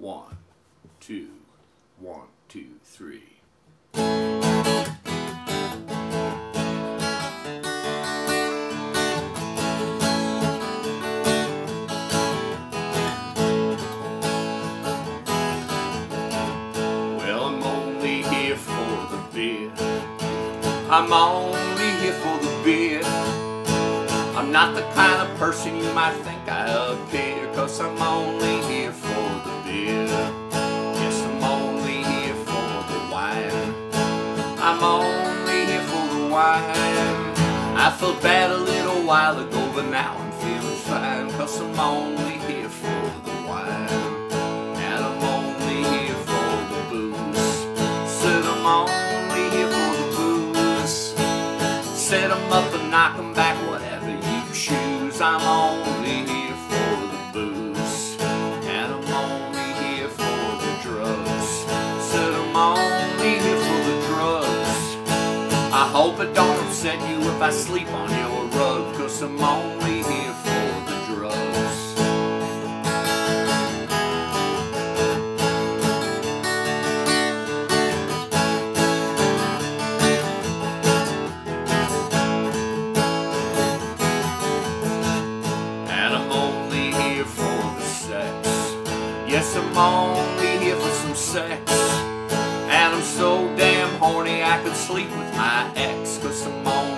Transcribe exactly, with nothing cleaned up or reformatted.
One, two, one, two, three. Well, I'm only here for the beer. I'm only here for the beer. I'm not the kind of person you might think I appear, 'cause I'm only here for the beer. Yes, I'm only here for the wine. I'm only here for the wine. I felt bad a little while ago, but now I'm feeling fine, 'cause I'm only here for the wine. And I'm only here for the booze. Said I'm only here for the booze. Set 'em up and knock 'em back, whatever you choose. I'm only here for the booze. And I'm only here for the drugs. Said I'm only here for the drugs. I hope it don't upset you if I sleep on your rug, 'cause I'm only here for the drugs. And I'm only here for the sex. Yes, I'm only here for some sex. And I'm so damn horny I could sleep with my ex, 'cause I'm only